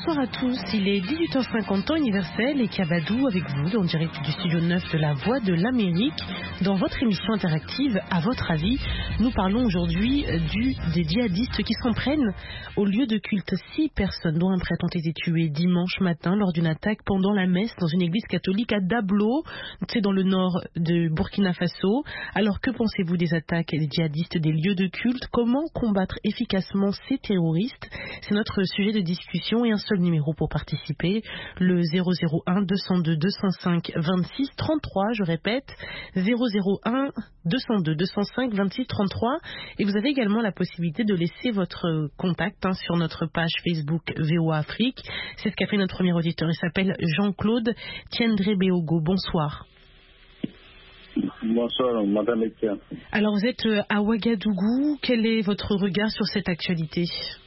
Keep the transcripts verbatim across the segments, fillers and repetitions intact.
Bonsoir à tous, il est dix-huit heures cinquante temps universel et Kabadou avec vous en direct du studio neuf de la Voix de l'Amérique. Dans votre émission interactive, à votre avis, nous parlons aujourd'hui du, des djihadistes qui s'en prennent au lieu de culte. Six personnes, dont un prêtre, ont été tuées dimanche matin lors d'une attaque pendant la messe dans une église catholique à Dablo, c'est dans le nord de Burkina Faso. Alors que pensez-vous des attaques des djihadistes des lieux de culte? Comment combattre efficacement ces terroristes? C'est notre sujet de discussion et un seul numéro pour participer, le zéro zéro un deux cent deux deux cent cinq vingt-six trente-trois, je répète, zéro zéro un deux cent deux deux cent cinq vingt-six trente-trois. Et vous avez également la possibilité de laisser votre contact hein, sur notre page Facebook V O A Afrique. C'est ce qu'a fait notre premier auditeur. Il s'appelle Jean-Claude Tiendré-Béogo. Bonsoir. Bonsoir, Madame Etienne. Alors, vous êtes à Ouagadougou. Quel est votre regard sur cette actualité?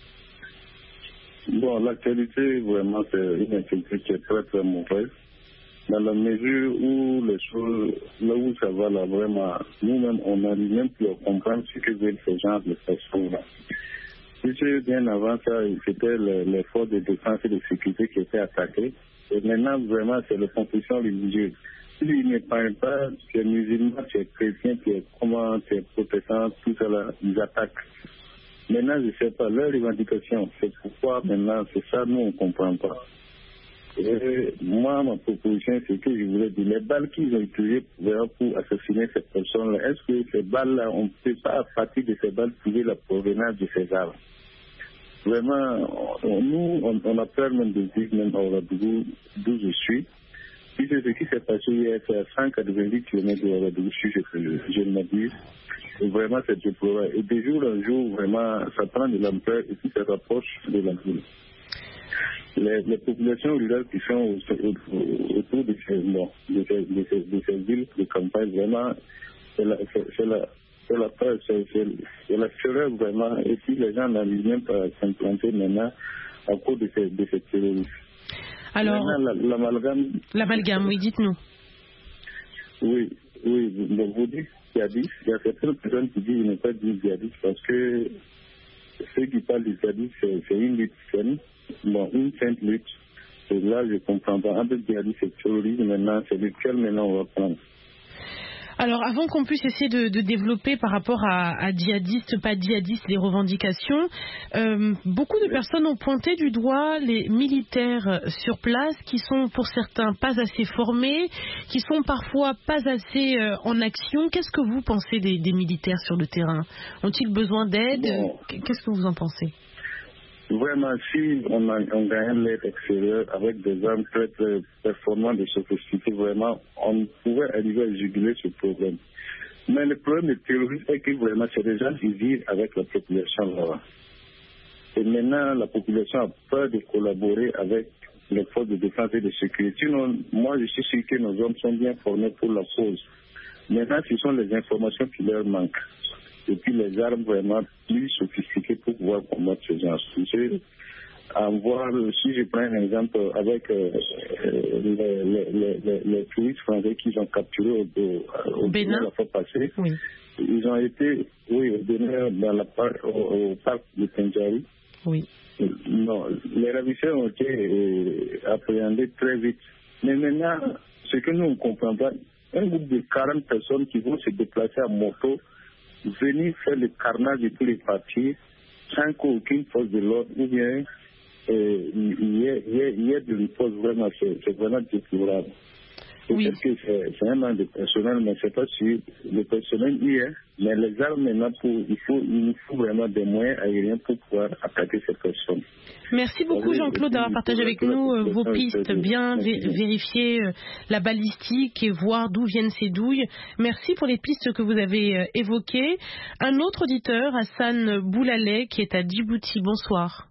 Bon, l'actualité, vraiment, c'est une actualité qui est très, très mauvaise. Dans la mesure où les choses, là où ça va, là, vraiment, nous-mêmes, on n'arrive même plus à comprendre ce que veulent ces gens de personnes-là. Puisque bien avant ça, c'était les forces de défense et de sécurité qui étaient attaquées. Et maintenant, vraiment, c'est les confessions religieuses. S'ils ne parlent pas, tu es musulman, tu es chrétien, tu es comment, tu es protestant, tout ça là, ils attaquent. Maintenant, je ne sais pas, leur revendication, c'est pourquoi maintenant, c'est ça, nous, on ne comprend pas. Et moi, ma proposition, c'est que je voulais dire, les balles qu'ils ont utilisées pour assassiner cette personne-là, est-ce que ces balles-là, on ne peut pas, à partir de ces balles, trouver la provenance de ces armes? Vraiment, on, nous, on, on a peur même de dire, même à Ouagadougou, d'où je suis. Puis c'est ce qui s'est passé hier, c'est à cent quatre-vingt-dix kilomètres de Ouagadougou, je, je, je me dis. Et vraiment, c'est déplorable. Et de jour en jour, vraiment, ça prend de l'ampleur et puis ça rapproche de la ville. Les, les populations rurales qui sont autour de ces, bon, de, ces, de, ces, de ces villes de campagne, vraiment, c'est la, c'est, c'est la, c'est la peur, c'est, c'est, c'est la fureur vraiment. Et puis les gens n'arrivent même pas à s'implanter maintenant à cause de ces, de ces terroristes. Alors, maintenant, la, l'amalgame. L'amalgame, oui, dites-nous. Oui, oui, vous, vous dites djihadiste. Il y a certaines personnes qui disent qu'il ne pas dire djihadiste parce que ceux qui parlent de djihadiste, c'est, c'est une lutte saine, bon, une sainte lutte. Et là, je ne comprends pas. Un peu de djihadiste, c'est terrorisme maintenant, c'est lequel maintenant on va prendre. Alors, avant qu'on puisse essayer de, de développer par rapport à, à djihadistes, pas djihadistes, les revendications, euh, beaucoup de personnes ont pointé du doigt les militaires sur place qui sont pour certains pas assez formés, qui sont parfois pas assez euh, en action. Qu'est-ce que vous pensez des, des militaires sur le terrain? Ont-ils besoin d'aide? Bon. Qu'est-ce que vous en pensez? Vraiment, si on, a, on gagne l'aide extérieure avec des armes très, très performantes et sophistiquées, vraiment, on pourrait arriver à juguler ce problème. Mais le problème des terroristes est que vraiment, c'est des gens qui vivent avec la population là-bas. Et maintenant, la population a peur de collaborer avec les forces de défense et de sécurité. Sinon, moi, je suis sûr que nos hommes sont bien formés pour la cause. Maintenant, ce sont les informations qui leur manquent. Et puis les armes vraiment plus sophistiquées pour pouvoir combattre ce genre de choses. En voir, si je prends un exemple avec euh, les, les, les, les, les touristes français qu'ils ont capturés au, au, au Bénin la fois passée, oui. Ils ont été, oui, au Bénin, dans la part, au, au parc de Tendjari. Oui. Non, les ravisseurs ont été euh, appréhendés très vite. Mais maintenant, ce que nous ne comprenons pas, un groupe de quarante personnes qui vont se déplacer à moto, venir faire le carnage de tous les partis sans qu'aucune force de l'ordre ou bien euh, il y ait, il y ait, il y ait de riposte, vraiment, c'est, c'est vraiment déplorable. Oui. Peut-être que c'est, c'est un manque de personnel, mais c'est pas sûr. Le personnel y est, mais les armes maintenant, pour, il, faut, il faut vraiment des moyens aériens pour pouvoir attaquer ces personnes. Merci beaucoup Jean-Claude d'avoir partagé avec nous euh, vos pistes, bien vé- vérifier euh, la balistique et voir d'où viennent ces douilles. Merci pour les pistes que vous avez euh, évoquées. Un autre auditeur, Hassan Boulaleh, qui est à Djibouti. Bonsoir.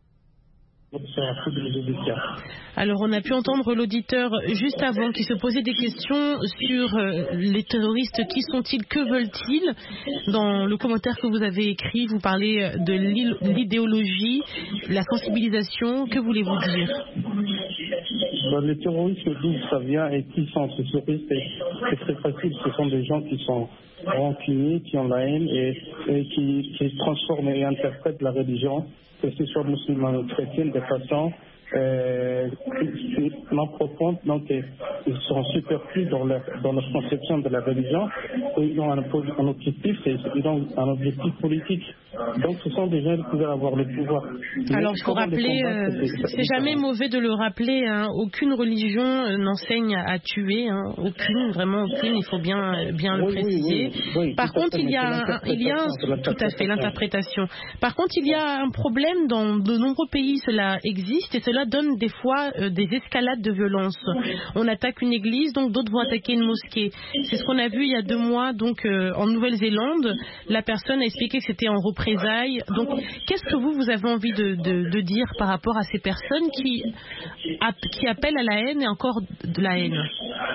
Alors on a pu entendre l'auditeur juste avant qui se posait des questions sur euh, les terroristes. Qui sont-ils? Que veulent-ils? Dans le commentaire que vous avez écrit, vous parlez de l'idéologie, la sensibilisation. Que voulez-vous dire? Ben, les terroristes, d'où ça vient et qui sont ces terroristes, c'est très facile. Ce sont des gens qui sont rancuniers, qui ont la haine et, et qui, qui transforment et interprètent la religion que ce soit musulmane ou chrétienne, de façon euh, non profonde, donc euh, ils sont superflus dans leur, dans leur conception de la religion, et ils ont un, un objectif, c'est, ils ont un objectif politique. Donc ce sont des gens qui peuvent avoir le pouvoir. Alors il faut rappeler, euh, c'est jamais mauvais de le rappeler, hein, aucune religion euh, n'enseigne à, à tuer, hein, aucune, vraiment aucune, il faut bien, bien le oui, préciser. Oui, oui, oui, Par contre, il y a, un, il y a un, tout à fait l'interprétation. Par contre, il y a un problème dans de nombreux pays, cela existe et cela donne des fois euh, des escalades de violence. On attaque une église, donc d'autres vont attaquer une mosquée. C'est ce qu'on a vu il y a deux mois, donc euh, en Nouvelle-Zélande. La personne a expliqué que c'était en représailles. Donc, qu'est-ce que vous, vous avez envie de, de, de dire par rapport à ces personnes qui, qui appellent à la haine et encore de la haine?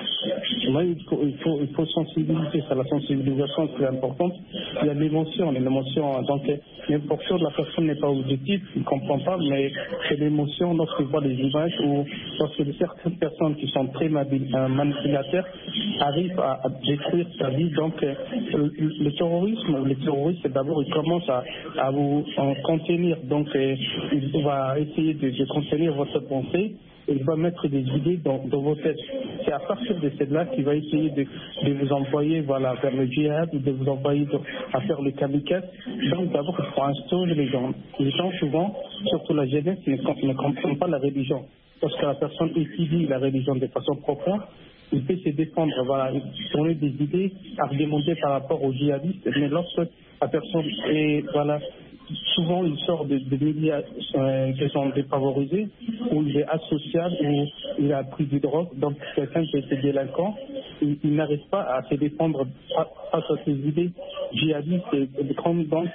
Là, il faut, il faut, il faut sensibiliser, c'est la sensibilisation qui est importante. Il y a l'émotion, l'émotion, donc n'importe quoi, la personne n'est pas objective, il ne comprend pas, mais c'est l'émotion lorsqu'il voit des images ou lorsque certaines personnes qui sont très manipulateurs arrivent à, à détruire sa vie. Donc le, le terrorisme ou les terroristes, d'abord, ils commencent à, à vous en contenir, donc il va essayer de, de contenir votre pensée. Il va mettre des idées dans, dans vos têtes. C'est à partir de celle-là qu'il va essayer de, de vous envoyer voilà, vers le djihad, de vous envoyer de, à faire le kamikaze. Donc d'abord, il faut instaurer les gens. Les gens, souvent, surtout la jeunesse, ne, ne comprennent pas la religion. Lorsque la personne étudie la religion de façon profonde, il peut se défendre, voilà, donner des idées, argumenter par rapport aux djihadistes. Mais lorsque la personne est, voilà, souvent il sort de, de milieux euh, qui sont défavorisés, où il est asocial, où il a pris du drogue, donc quelqu'un qui est délinquant, il, il n'arrive pas à se défendre face à ses idées djihadistes, et, et comme donc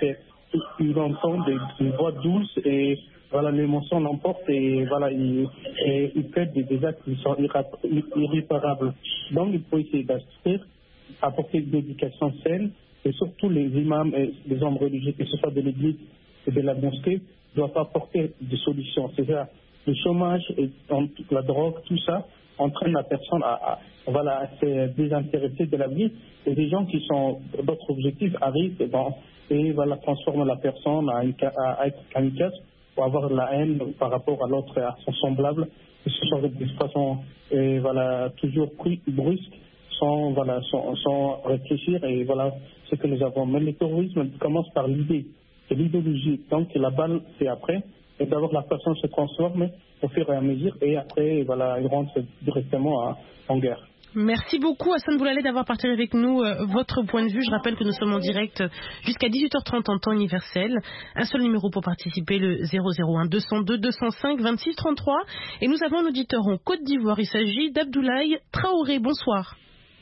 il entend des, des voix douces et voilà, l'émotion l'emporte et voilà, il, et, il fait des, des actes qui sont irréparables. Donc il faut essayer d'instruire, apporter une éducation saine, et surtout les imams et les hommes religieux, que ce soit de l'église et de la mosquée, doivent apporter des solutions. C'est-à-dire le chômage et la drogue, tout ça entraîne la personne à, à, voilà, à se désintéresser de la vie. Et des gens qui sont d'autres objectifs arrivent dans, et voilà, transforment la personne à, une, à, à être kamikaze pour avoir de la haine par rapport à l'autre, à son semblable, que ce soit de façon et voilà, toujours brusque, sans, voilà, sans, sans réfléchir. Et voilà ce que nous avons. Mais le terrorisme commence par l'idée, c'est l'idéologie. Donc la balle, c'est après. Et d'abord, la personne se transforme au fur et à mesure. Et après, voilà, il rentre directement à, en guerre. Merci beaucoup Hassan Boulaled d'avoir partagé avec nous euh, votre point de vue. Je rappelle que nous sommes en direct jusqu'à dix-huit heures trente en temps universel. Un seul numéro pour participer, le zéro zéro un deux cent deux deux cent cinq vingt-six trente-trois. Et nous avons un auditeur en Côte d'Ivoire. Il s'agit d'Abdoulaye Traoré. Bonsoir.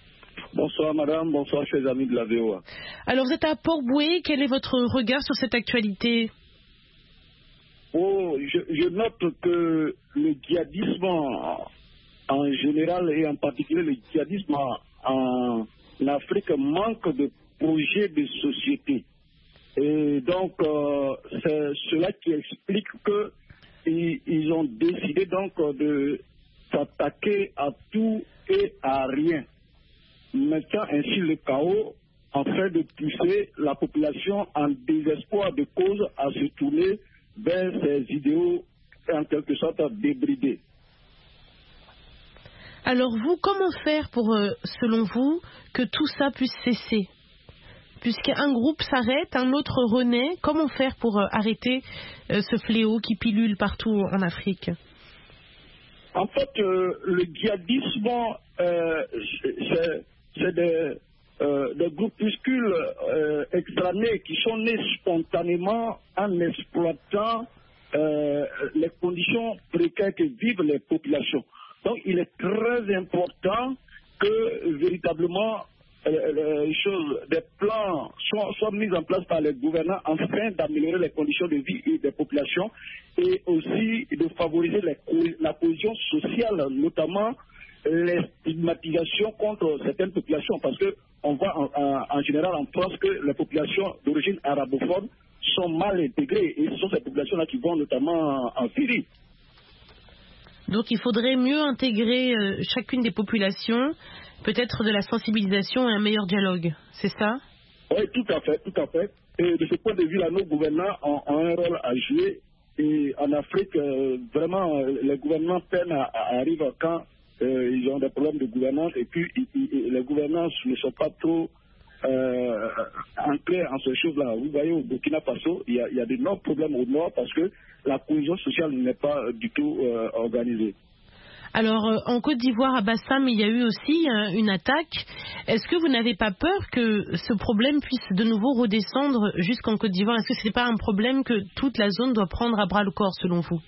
Bonsoir madame, bonsoir chers amis de la V O A. Alors vous êtes à Port-Boué, quel est votre regard sur cette actualité? Oh, je, je note que le djihadisme en général et en particulier le djihadisme en, en Afrique manque de projets de société. Et donc euh, c'est cela qui explique qu'ils ils ont décidé donc de s'attaquer à tout et à rien, mettant ainsi le chaos en fait de pousser la population en désespoir de cause à se tourner vers ces idéaux en quelque sorte débridés. Alors vous, comment faire pour, euh, selon vous, que tout ça puisse cesser? Puisqu'un groupe s'arrête, un autre renaît, comment faire pour euh, arrêter euh, ce fléau qui pilule partout en Afrique? En fait, euh, le djihadisme, euh, c'est, c'est des, euh, des groupuscules euh, extranés qui sont nés spontanément en exploitant euh, les conditions précaires que vivent les populations. Donc, il est très important que véritablement euh, les choses, des plans soient, soient mis en place par les gouvernants afin d'améliorer les conditions de vie des populations et aussi de favoriser les, la cohésion sociale, notamment les stigmatisations contre certaines populations, parce qu'on voit en, en, en général en France que les populations d'origine arabophone sont mal intégrées et ce sont ces populations-là qui vont notamment en, en Syrie. Donc il faudrait mieux intégrer euh, chacune des populations, peut-être de la sensibilisation et un meilleur dialogue, c'est ça? Oui, tout à fait, tout à fait. Et de ce point de vue-là, nos gouvernants ont, ont un rôle à jouer et en Afrique, euh, vraiment, les gouvernements peinent à, à arriver quand euh, ils ont des problèmes de gouvernance, et puis ils, ils, les gouvernances ne sont pas trop euh, ancrées en ces choses-là. Vous voyez, au Burkina Faso, il y a, il y a d'énormes problèmes au nord parce que la cohésion sociale n'est pas euh, du tout euh, organisée. Alors, euh, en Côte d'Ivoire, à Bassam, il y a eu aussi euh, une attaque. Est-ce que vous n'avez pas peur que ce problème puisse de nouveau redescendre jusqu'en Côte d'Ivoire? Est-ce que ce n'est pas un problème que toute la zone doit prendre à bras le corps, selon vous?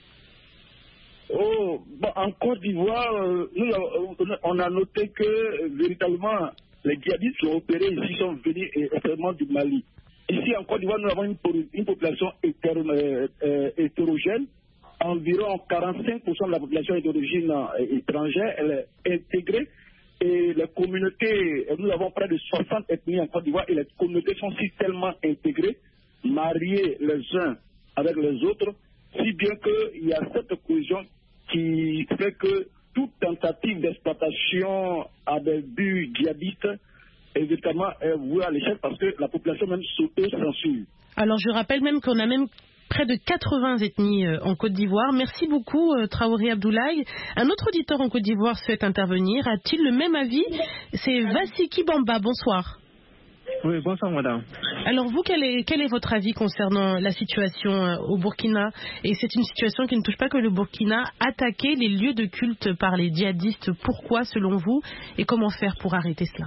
Oh, bon, en Côte d'Ivoire, euh, nous, euh, on a noté que euh, véritablement les djihadistes qui ont opéré ici sont venus extrêmement du Mali. Ici en Côte d'Ivoire, nous avons une, une population hétéro, euh, euh, hétérogène. Environ quarante-cinq pour cent de la population est d'origine euh, étrangère, elle est intégrée. Et les communautés, nous avons près de soixante ethnies en Côte d'Ivoire, et les communautés sont si tellement intégrées, mariées les uns avec les autres, si bien qu'il y a cette cohésion qui fait que toute tentative d'exploitation à des buts djihadistes, évidemment, est vouée à l'échec parce que la population même s'auto-censure. Alors je rappelle même qu'on a même près de quatre-vingts ethnies euh, en Côte d'Ivoire. Merci beaucoup euh, Traoré Abdoulaye. Un autre auditeur en Côte d'Ivoire souhaite intervenir. A-t-il le même avis? C'est Vassiki Bamba. Bonsoir. Oui, bonsoir madame. Alors vous, quel est, quel est votre avis concernant la situation euh, au Burkina? Et c'est une situation qui ne touche pas que le Burkina. Attaquer les lieux de culte par les djihadistes, pourquoi selon vous? Et comment faire pour arrêter cela?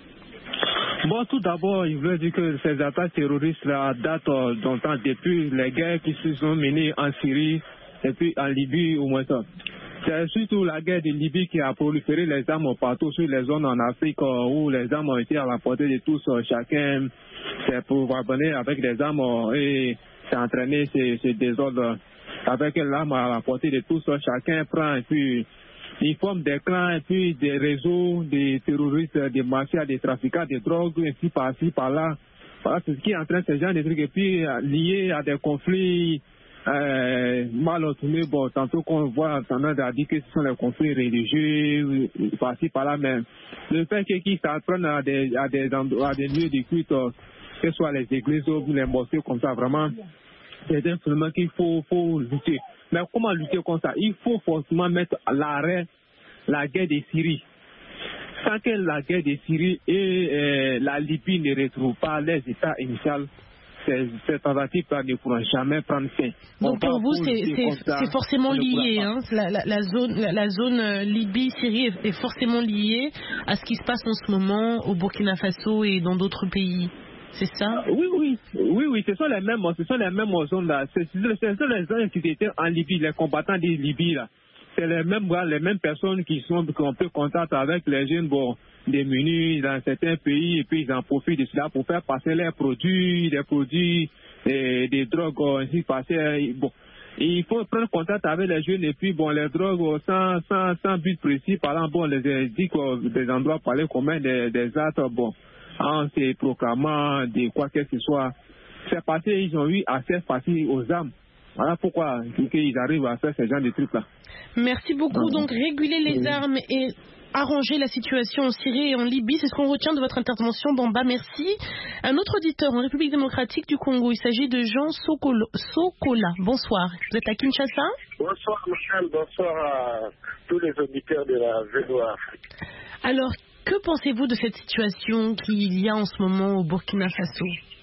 Bon, tout d'abord, il veut dire que ces attaques terroristes-là datent euh, longtemps depuis les guerres qui se sont menées en Syrie et puis en Libye au moins. C'est surtout la guerre de Libye qui a proliféré les armes partout sur les zones en Afrique euh, où les armes ont été à la portée de tous. Euh, chacun s'est pouvoir avec des armes euh, et s'est entraîné ces, ces désordres avec l'arme à la portée de tous. Euh, chacun prend et puis ils forment des clans et puis des réseaux, des terroristes, des mafias, des trafiquants de drogue, ainsi par-ci, par-là. Voilà, c'est ce qui entraîne ces gens de trucs. Et puis liés à des conflits euh, mal tournés. Bon, tantôt qu'on voit tendance à dire que ce sont les conflits religieux, par-ci, par-là. Mais le fait qu'ils s'apprennent à des, à, des, à des lieux de culte, que ce soit les églises ou les mosquées comme ça, vraiment, c'est un phénomène qu'il faut, faut lutter. Mais comment lutter contre ça? Il faut forcément mettre à l'arrêt la guerre de Syrie. Sans que la guerre de Syrie et euh, la Libye ne retrouvent pas les états initiaux, ces, ces tentatives-là ne pourront jamais prendre fin. Donc pour vous, c'est forcément lié. Hein, la, la, la zone, la, la zone euh, Libye-Syrie est, est forcément liée à ce qui se passe en ce moment au Burkina Faso et dans d'autres pays. C'est ça? Oui, oui, oui, oui, ce sont les mêmes, ce sont les mêmes zones là. Ce sont les gens qui étaient en Libye, les combattants de Libye là. C'est les mêmes, les mêmes personnes qui sont qui ont peu contact avec les jeunes, bon, démunis dans certains pays, et puis ils en profitent de cela pour faire passer leurs produits, des produits, et des drogues, ainsi passer. Bon, il faut prendre contact avec les jeunes et puis bon, les drogues sans sans sans but précis, par exemple, bon, les dit des endroits parler communs des des actes, bon. En se proclamant de quoi que ce soit, c'est parce qu'ils ont eu assez facile aux armes. Voilà pourquoi ils arrivent à faire ce genre de trucs-là. Merci beaucoup. Donc, réguler les armes et arranger la situation en Syrie et en Libye, c'est ce qu'on retient de votre intervention, Bamba. Merci. Un autre auditeur en République démocratique du Congo, il s'agit de Jean Sokolo, Sokola. Bonsoir. Vous êtes à Kinshasa? Bonsoir, Michel. Bonsoir à tous les auditeurs de la V O Afrique. Alors, que pensez-vous de cette situation qu'il y a en ce moment au Burkina Faso?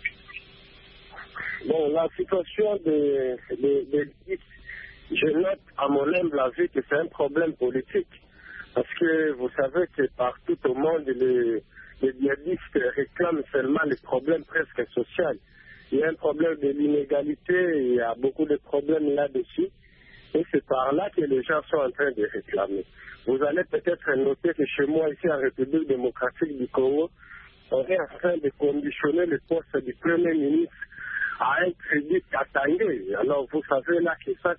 Bon, la situation de, de, de, de je note à mon humble avis que c'est un problème politique. Parce que vous savez que partout au monde, les, les djihadistes réclament seulement les problèmes presque sociaux. Il y a un problème de l'inégalité, il y a beaucoup de problèmes là-dessus. Et c'est par là que les gens sont en train de réclamer. Vous allez peut-être noter que chez moi, ici en République démocratique du Congo, on est en train de conditionner le poste du Premier ministre à un crédit Katangé. Alors, vous savez là que ça,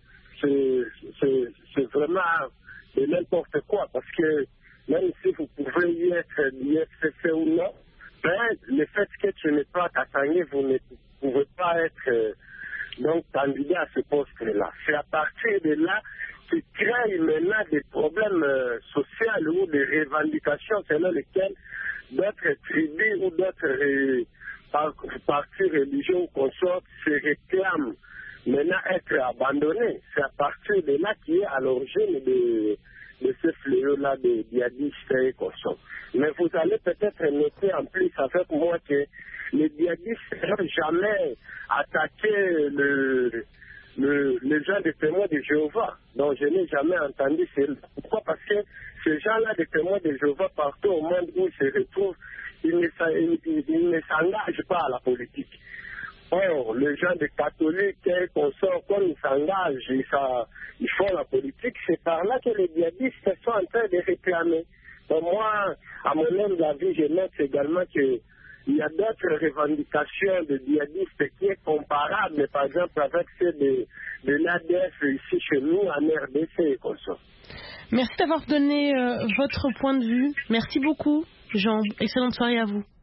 c'est vraiment de n'importe quoi. Parce que même si vous pouvez y être I F C C ou non, ben, le fait que tu n'es pas Katangé, vous ne pouvez pas être euh, donc candidat à ce poste-là. C'est à partir de là qui crée maintenant des problèmes euh, sociaux ou des revendications selon lesquelles d'autres tribus ou d'autres euh, partis religieux ou consorts se réclament maintenant être abandonné. C'est à partir de là qui est à l'origine de, de ce fléau-là des djihadistes et consorts. Mais vous allez peut-être noter en plus avec moi que les djihadistes n'ont jamais attaqué le, le, les gens des témoins de Jéhovah. Donc je n'ai jamais entendu cela. Pourquoi? Parce que ces gens-là des témoins de Jéhovah, partout au monde où ils se retrouvent, ils ne, ils, ils ne s'engagent pas à la politique. Or, les gens des catholiques et consorts, quand ils s'engagent, ils, ils font la politique, c'est par là que les djihadistes sont en train de réclamer. Donc moi, à mon humble avis, je note également qu'il y a d'autres revendications de djihadistes qui est comparable, par exemple, avec ceux de, de l'A D F ici chez nous, en R D C et consorts. Merci d'avoir donné euh, votre point de vue. Merci beaucoup, Jean. Excellente soirée à vous.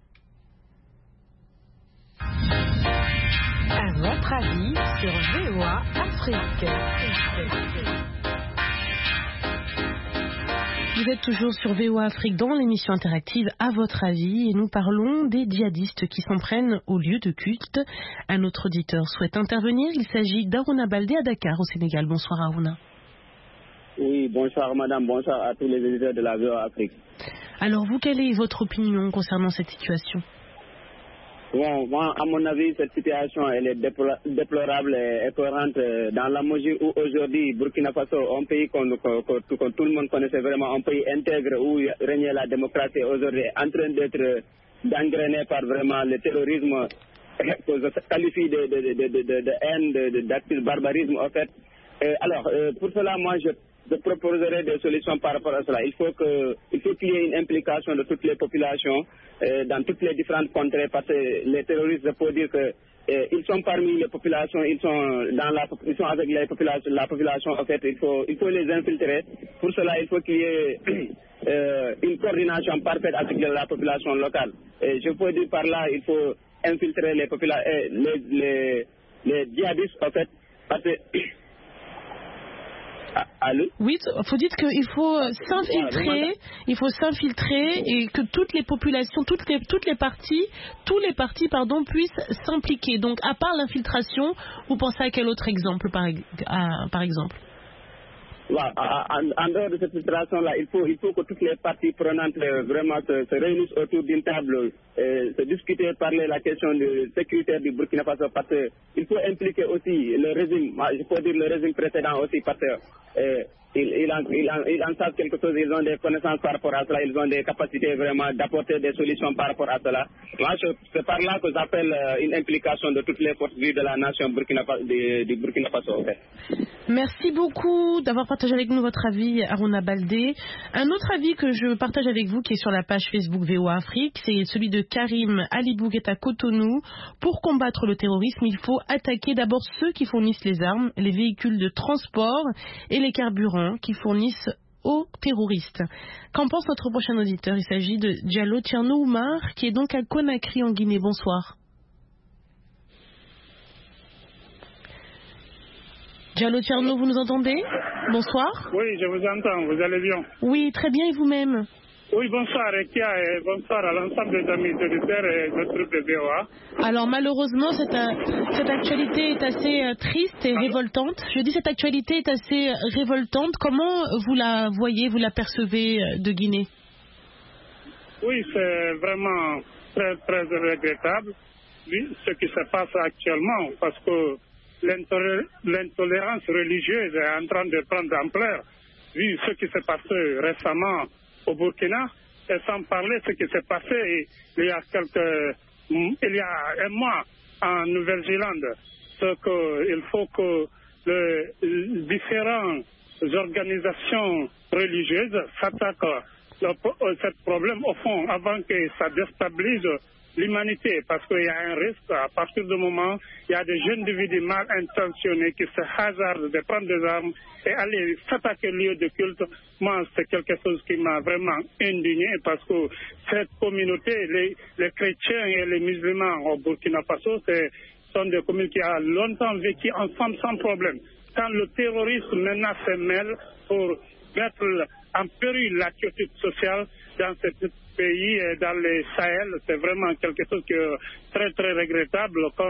À votre avis sur V O A Afrique. Vous êtes toujours sur V O A Afrique dans l'émission interactive À votre avis et nous parlons des djihadistes qui s'en prennent au lieu de culte. Un autre auditeur souhaite intervenir. Il s'agit d'Arouna Baldé à Dakar au Sénégal. Bonsoir Arouna. Oui, bonsoir madame, bonsoir à tous les auditeurs de la V O A Afrique. Alors vous, quelle est votre opinion concernant cette situation? Bon, moi, à mon avis, cette situation, elle est déplorable et épeurante dans la mesure où aujourd'hui, Burkina Faso, un pays qu'on, qu'on, qu'on tout le monde connaissait vraiment, un pays intègre où régnait la démocratie, aujourd'hui est en train d'être gangréné par vraiment le terrorisme que je qualifie de, de, de, de, de, de haine, de, de, d'acte de barbarisme, en fait. Euh, alors, euh, pour cela, moi, je Je proposerai des solutions par rapport à cela. Il faut que, il faut qu'il y ait une implication de toutes les populations euh, dans toutes les différentes contrées, parce que les terroristes, je peux dire que euh, ils sont parmi les populations, ils sont dans la, ils sont avec les populations, la population. En fait, il faut, il faut les infiltrer. Pour cela, il faut qu'il y ait euh, une coordination parfaite avec la population locale. Et je peux dire par là, il faut infiltrer les populations, euh, les, les, les djihadistes, en fait, parce que Allô? Oui, faut dire qu'il faut s'infiltrer, il faut s'infiltrer et que toutes les populations, toutes les, toutes les parties, tous les partis, pardon, puissent s'impliquer. Donc, à part l'infiltration, vous pensez à quel autre exemple, par, à, par exemple? Voilà, en, en dehors de cette situation-là, il faut, il faut que toutes les parties prenantes euh, vraiment se, se réunissent autour d'une table, euh, se discuter, parler de la question de sécurité du Burkina Faso, parce qu'il faut impliquer aussi le régime, je peux dire le régime précédent aussi, parce que euh, ils, ils, en, ils, en, ils en savent quelque chose, ils ont des connaissances par rapport à cela, ils ont des capacités vraiment d'apporter des solutions par rapport à cela. Moi, c'est par là que j'appelle euh, une implication de toutes les forces vives de la nation Burkina, du, du Burkina Faso. Okay. Merci beaucoup d'avoir partagé avec nous votre avis, Arouna Baldé. Un autre avis que je partage avec vous, qui est sur la page Facebook V O A Afrique, c'est celui de Karim Alibou, qui est à Cotonou. Pour combattre le terrorisme, il faut attaquer d'abord ceux qui fournissent les armes, les véhicules de transport et les carburants qui fournissent aux terroristes. Qu'en pense notre prochain auditeur? Il s'agit de Diallo Tierno Oumar, qui est donc à Conakry en Guinée. Bonsoir. Diallo Tierno, vous nous entendez? Bonsoir. Oui, je vous entends, vous allez bien? Oui, très bien, et vous-même? Oui, bonsoir Ekia et bonsoir à l'ensemble des amis auditeurs et des groupes de V O A. Alors malheureusement, cette, cette actualité est assez euh, triste et révoltante. Je dis cette actualité est assez révoltante. Comment vous la voyez, vous la percevez euh, de Guinée? Oui, c'est vraiment très, très regrettable, oui, ce qui se passe actuellement, parce que l'intolérance religieuse est en train de prendre ampleur, vu ce qui s'est passé récemment au Burkina, et sans parler de ce qui s'est passé il y a quelques, il y a un mois en Nouvelle-Zélande. Ce qu'il faut que les différentes organisations religieuses s'attaquent à ce problème au fond avant que ça déstabilise l'humanité, parce qu'il y a un risque à partir du moment où il y a des jeunes individus mal intentionnés qui se hasardent de prendre des armes et aller s'attaquer au lieu de culte. Moi, c'est quelque chose qui m'a vraiment indigné, parce que cette communauté, les, les chrétiens et les musulmans au Burkina Faso, c'est, sont des communautés qui ont longtemps vécu ensemble sans problème. Quand le terrorisme maintenant se mêle pour mettre en péril la quiétude sociale dans ce pays et dans les Sahel, c'est vraiment quelque chose qui est très très regrettable, comme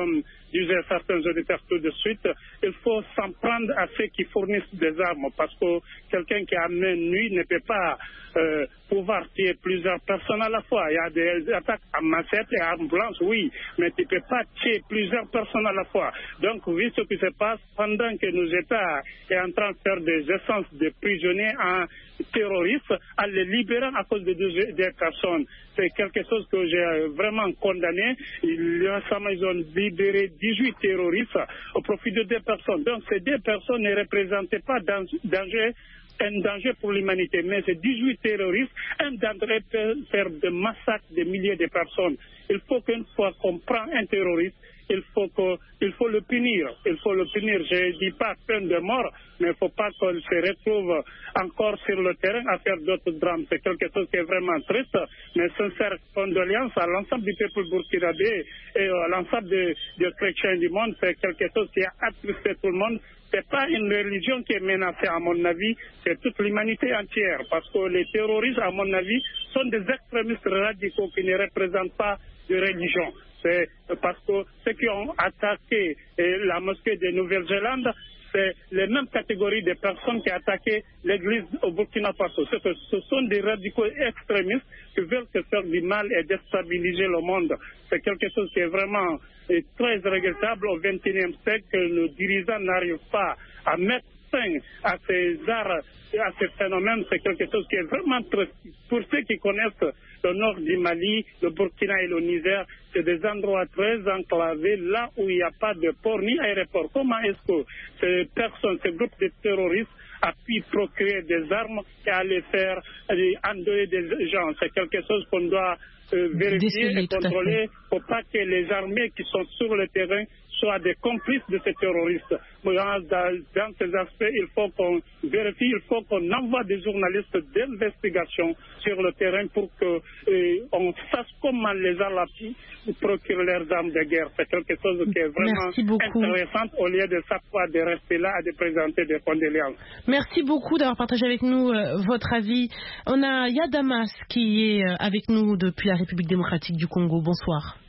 disaient certains auditeurs tout de suite, il faut s'en prendre à ceux qui fournissent des armes, parce que quelqu'un qui a main nue ne peut pas euh, pouvoir tuer plusieurs personnes à la fois. Il y a des attaques à machette et à armes blanches, oui, mais tu ne peux pas tuer plusieurs personnes à la fois. Donc, vu ce qui se passe, pendant que nos États sont en train de faire des essences de prisonniers en terroristes, en les libérant à cause de des, des personnes, c'est quelque chose que j'ai vraiment condamné. Ils, récemment, ils ont libéré dix-huit terroristes au profit de deux personnes. Donc, ces deux personnes ne représentaient pas d'un danger un danger pour l'humanité, mais ces dix-huit terroristes, un d'entre eux peut faire des massacres de milliers de personnes. Il faut qu'une fois qu'on prend un terroriste, il faut, que, il faut le punir. Il faut le punir. Je ne dis pas peine de mort, mais il ne faut pas qu'on se retrouve encore sur le terrain à faire d'autres drames. C'est quelque chose qui est vraiment triste, mais sincère condoléances à l'ensemble du peuple burkinabé et à l'ensemble des de chrétiens du monde. C'est quelque chose qui a attristé tout le monde. Ce n'est pas une religion qui est menacée, à mon avis, c'est toute l'humanité entière. Parce que les terroristes, à mon avis, sont des extrémistes radicaux qui ne représentent pas de religion. C'est parce que ceux qui ont attaqué la mosquée de Nouvelle-Zélande, c'est les mêmes catégories de personnes qui ont attaqué l'église au Burkina Faso. Ce sont des radicaux extrémistes qui veulent se faire du mal et déstabiliser le monde. C'est quelque chose qui est vraiment très regrettable au vingt et unième siècle que nos dirigeants n'arrivent pas à mettre fin à ces arts et à ces phénomènes. C'est quelque chose qui est vraiment très... Pour ceux qui connaissent le nord du Mali, le Burkina et le Niger, c'est des endroits très enclavés, là où il n'y a pas de port ni aéroport. Comment est-ce que ces personnes, ces groupes de terroristes a pu procurer des armes et aller faire endeuiller des gens? C'est quelque chose qu'on doit euh, vérifier et contrôler pour pas que les armées qui sont sur le terrain soient des complices de ces terroristes. Dans, dans ces aspects, il faut qu'on vérifie, il faut qu'on envoie des journalistes d'investigation sur le terrain pour qu'on euh, sache comment les Alapis procurent leurs armes de guerre. C'est quelque chose qui est vraiment intéressant au lieu de chaque fois de rester là et de présenter des condoléances. Merci beaucoup d'avoir partagé avec nous euh, votre avis. On a Yadamas qui est euh, avec nous depuis la République démocratique du Congo. Bonsoir.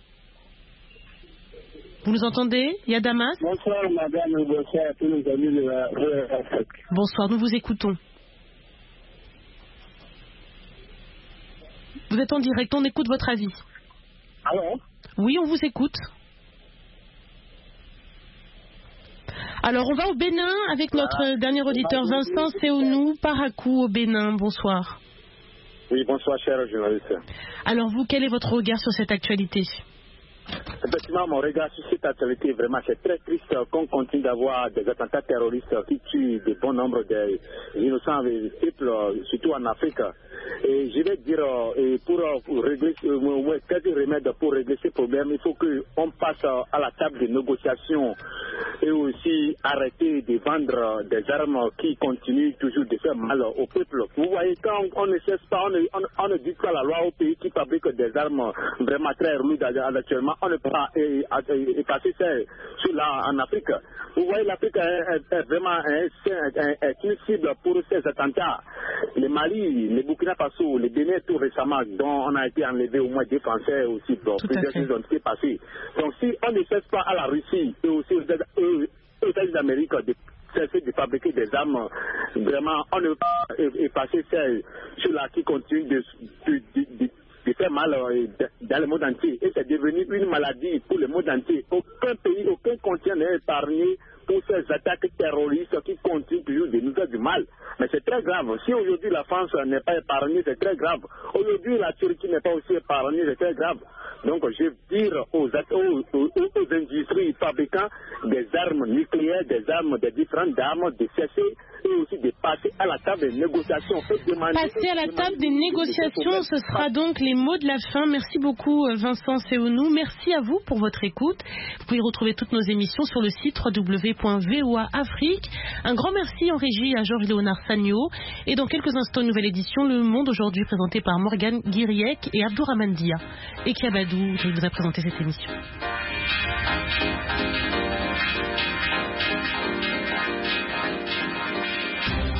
Vous nous entendez, Yadamas? Bonsoir, madame, bonsoir à tous les amis de la R F I. Bonsoir, nous vous écoutons. Vous êtes en direct, on écoute votre avis. Alors? Oui, on vous écoute. Alors, on va au Bénin avec notre dernier auditeur, Vincent Seounou, Parakou, au Bénin. Bonsoir. Oui, bonsoir, cher journaliste. Alors, vous, quel est votre regard sur cette actualité? Effectivement, mon regard sur cette actualité, vraiment, c'est très triste qu'on continue d'avoir des attentats terroristes qui tuent de bon nombre d'innocents peuples, surtout en Afrique. Et je vais dire, pour, pour régler, quelques remèdes pour régler ces problèmes, il faut qu'on passe à la table de négociation et aussi arrêter de vendre des armes qui continuent toujours de faire mal au peuple. Vous voyez, quand on ne cesse pas, on ne, on, on ne dit pas la loi au pays qui fabrique des armes vraiment très lourdes actuellement. On ne peut pas effacer ça là en Afrique. Vous voyez, l'Afrique est, est vraiment est, est une cible pour ces attentats. Le Mali, le Burkina Faso, le Bénin tout récemment, dont on a été enlevé au moins des Français aussi, pour plusieurs choses ont été passées. Donc si on ne cesse pas à la Russie et aussi aux États-Unis d'Amérique de cesser de fabriquer des armes, vraiment, on ne peut pas effacer celles ceux-là qui continuent de, de, de, de de faire mal dans le monde entier. Et c'est devenu une maladie pour le monde entier. Aucun pays, aucun continent n'est épargné pour ces attaques terroristes qui continuent toujours de nous faire du mal. Mais c'est très grave. Si aujourd'hui la France n'est pas épargnée, c'est très grave. Aujourd'hui la Turquie n'est pas aussi épargnée, c'est très grave. Donc je dire aux, aux, aux, aux industries fabricants des armes nucléaires, des armes, des différentes armes, de cesser et aussi de passer à la table des négociations. Passer à la table des négociations, ce sera donc les mots de la fin. Merci beaucoup Vincent Seounou. Merci à vous pour votre écoute. Vous pouvez retrouver toutes nos émissions sur le site w w w point v o a afrique. Un grand merci en régie à Georges-Léonard Sagno. Et dans quelques instants, une nouvelle édition, Le Monde aujourd'hui, présenté par Morgane Guiriec et Abdourahmane Dia. Et Kiabadou qui vous a présenté cette émission.